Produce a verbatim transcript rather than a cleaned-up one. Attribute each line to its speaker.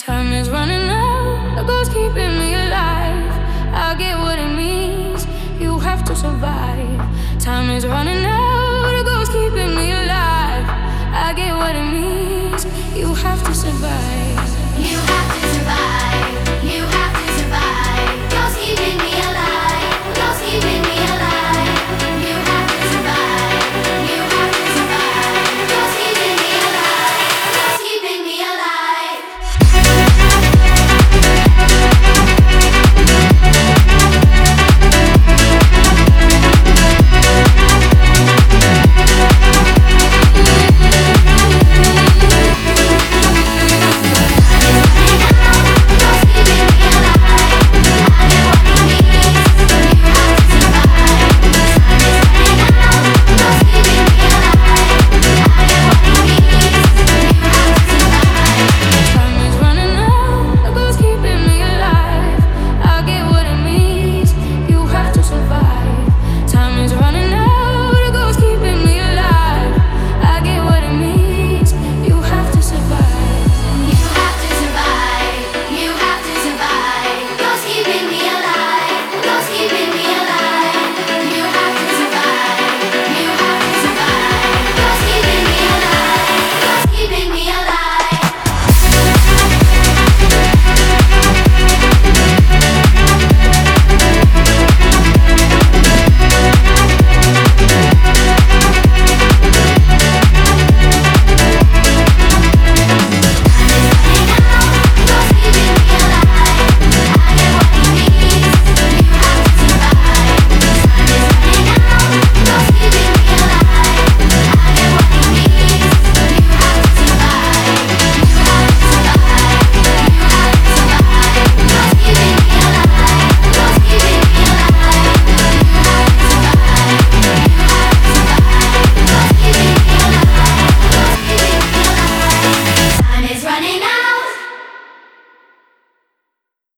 Speaker 1: Time is running out, the ghost keeping me alive. I get what it means, you have to survive. Time is running out, the ghost keeping me alive. I get what it means, you have to survive.